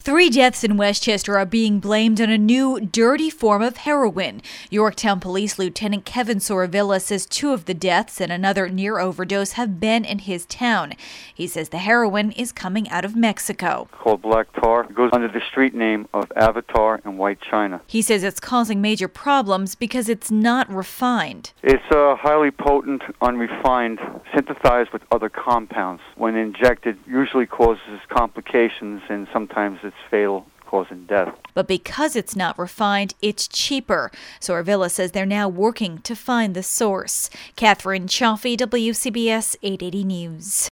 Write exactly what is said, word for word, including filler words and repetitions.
Three deaths in Westchester are being blamed on a new, dirty form of heroin. Yorktown Police Lieutenant Kevin Soravilla says two of the deaths and another near overdose have been in his town. He says the heroin is coming out of Mexico. Called black tar. It goes under the street name of Avatar and White China. He says it's causing major problems because it's not refined. It's uh, highly potent, unrefined, synthesized with other compounds. When injected, usually causes complications and sometimes it's fatal, causing death. But because it's not refined, it's cheaper. Soravilla says they're now working to find the source. Catherine Chaffee, W C B S eight eighty News.